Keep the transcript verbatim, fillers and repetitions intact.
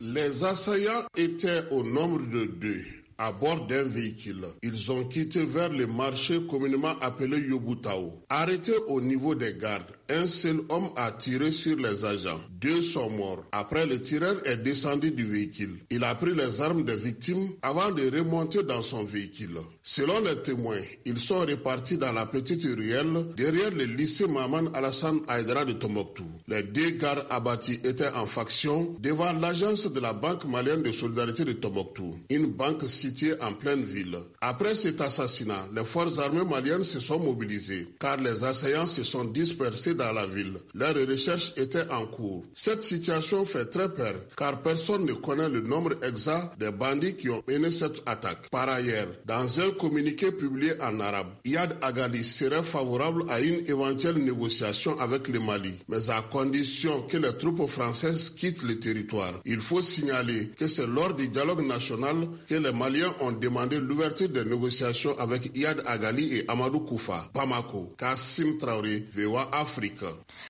Les assaillants étaient au nombre de deux. À bord d'un véhicule. Ils ont quitté vers le marché communément appelé Yobutao. Arrêté au niveau des gardes, un seul homme a tiré sur les agents. Deux sont morts. Après, le tireur est descendu du véhicule. Il a pris les armes des victimes avant de remonter dans son véhicule. Selon les témoins, ils sont répartis dans la petite ruelle derrière le lycée Maman Alassane Haïdara de Tombouctou. Les deux gardes abattus étaient en faction devant l'agence de la Banque malienne de solidarité de Tombouctou, une banque située en pleine ville. Après cet assassinat, les forces armées maliennes se sont mobilisées car les assaillants se sont dispersés dans la ville. Leurs recherches étaient en cours. Cette situation fait très peur car personne ne connaît le nombre exact des bandits qui ont mené cette attaque. Par ailleurs, dans un communiqué publié en arabe, Iyad Agali serait favorable à une éventuelle négociation avec le Mali, mais à condition que les troupes françaises quittent le territoire. Il faut signaler que c'est lors du dialogue national que les Maliens ont demandé l'ouverture des négociations avec Iyad Agali et Amadou Koufa. Bamako, Kassim Traoré, V O A Afrique.